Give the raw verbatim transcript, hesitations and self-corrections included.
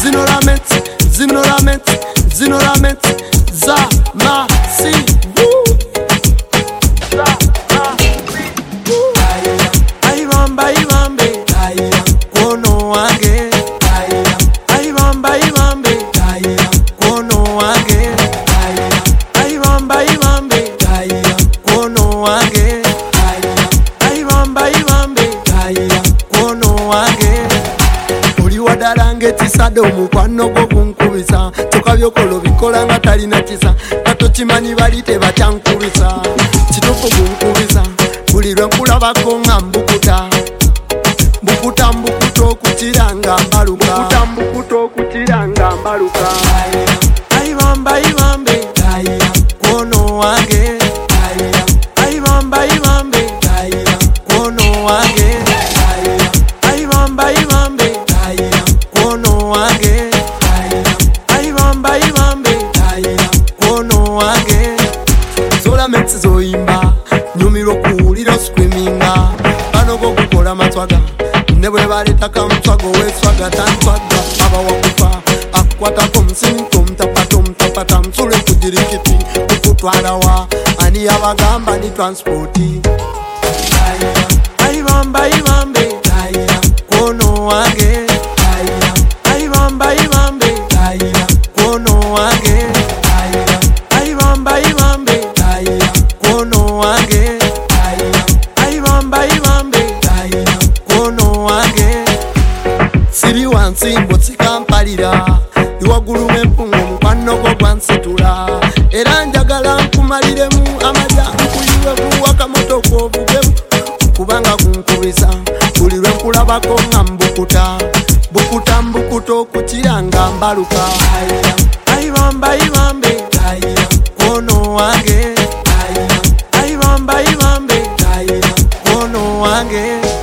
Zinoramet, Zinoramet, Zinoramet, za ma si woo. Za ma si woo. Aibamba ibambe, kono wange. Aibamba ibambe, kono wange. Aibamba ibambe, kono wange. Aibamba ibambe, kono wange. Oli wadalange tisade omukwano gwo kunkubisa. Toka byokolo bikola nga talina kisa. Kato kimanyi bali tebakyankubisa. Kituufu kunkubisa. Buli lwe nkulabako nga mbukuta. Mbukuta mbukuta okukiranga mbaluka. Mbukuta mbukuta okukiranga mbaluka. Aibamba ibambe, kono wange. Aibamba ibambe, kono wange. Aibamba ibambe, kono wange. Aibamba ibambe, kono wange. Zola metsi zoyimba, nyumiro kuwulira screaminga. Bano go kukola matwaga, ne bwe baleta kamutwago weswaga tantwaga. Aba wakufa akukwatako musinko mutapata omutapata msule kudirikiti okutwalawa ani abagamba ni transporti. Aibamba ibambe, kono wange. Aibamba ibambe, kono wange. Aibamba ibambe, kono wange. Aibamba ibambe, kono wange. Siri wansi mbotsika mpalira, iwagulu mempungo mukwano gwo gwansitula. Era njagala nkumaliremu amaja nkuyiweku wakamoto kwovugemu. Kubanga kunkubisa, buli lwe nkulabako nga mbukuta. Bukuta mbukuta okukiranga mbaluka. Aibamba ibambe, kono wange. Aibamba ibambe, kono wange.